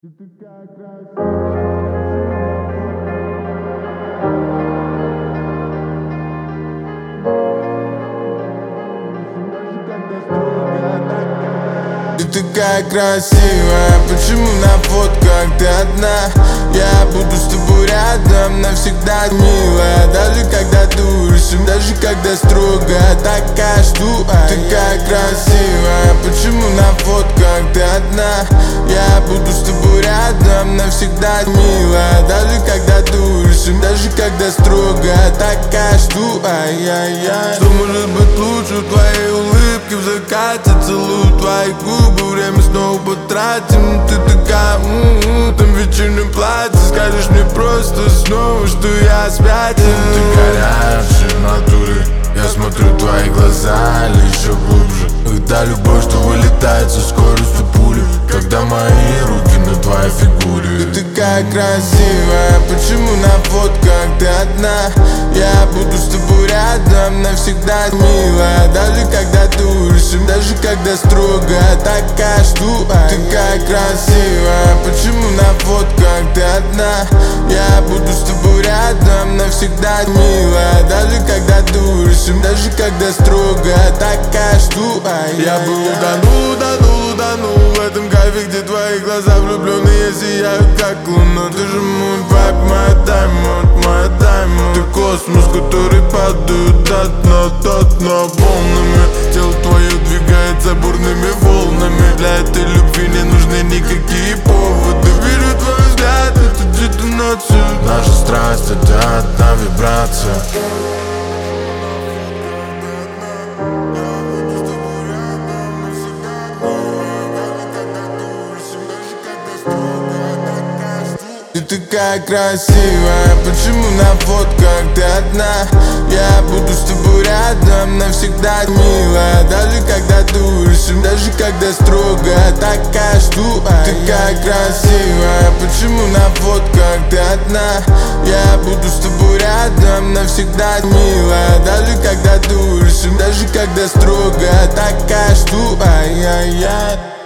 Ты такая красивая. Ты такая красивая, почему на фотках ты одна? Я буду с тобой рядом навсегда, милая. Даже когда душим, даже когда строго, такая штука. Такая красивая, почему на фотках ты одна? Я буду с тобой рядом навсегда, милая. Даже когда душим, даже когда строго, такая штука. Что может быть лучше в твоей улыбке в закате? Целую твои губы, время снова потратим. Ты такая, в том вечернем платье. Скажешь мне просто снова, что я спятил. Ты горячая в натуре. Я смотрю в твои глаза, или еще глубже. Когда любовь, что вылетает со скоростью пули. Когда мои руки на твоей фигуре. Ты такая красивая, почему на фотках ты одна? Я буду с тобой рядом навсегда, милая. Даже когда душим, даже когда строго, такая штука. Такая красивая, почему на фотках ты одна? Я буду с тобой рядом навсегда, милая. Даже когда душим, даже когда строго, такая штука. Я бы утонул в этом кайфе, где твои глаза влюбленные сияют как луна. Ты же мой вайб, моя diamond. Ты космос, который падает до дна волнами. Тело твое двигается бурными волнами. Для этой любви не нужны никакие поводы. Верю в твой взгляд, это детонация. Наша страсть — это одна вибрация. Ты такая красивая, почему на фотках ты одна? Я буду с тобой рядом навсегда, милая. Даже когда душим, даже когда строго, такая штука. Такая красивая, почему на фотках ты одна? Я буду с тобой рядом навсегда, милая. Даже когда душим, даже когда строго, такая штука.